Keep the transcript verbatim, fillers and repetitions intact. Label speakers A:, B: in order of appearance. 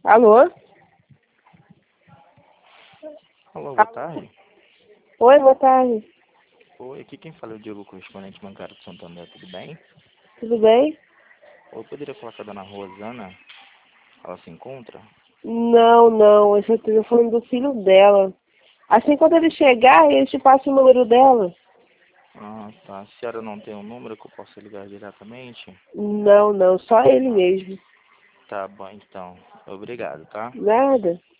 A: Alô?
B: Alô, boa tarde.
A: Oi, boa tarde.
B: Oi, aqui quem fala é o Diego, correspondente bancário de Santander, tudo bem?
A: Tudo bem?
B: Ou eu poderia falar com a dona Rosana? Ela se encontra?
A: Não, não, esse é o telefone do filho dela. Assim, quando ele chegar, ele te passa o número dela.
B: Ah, tá. A senhora não tem um número que eu possa ligar diretamente?
A: Não, não, só ele mesmo.
B: Tá bom, então. Obrigado, tá?
A: Nada.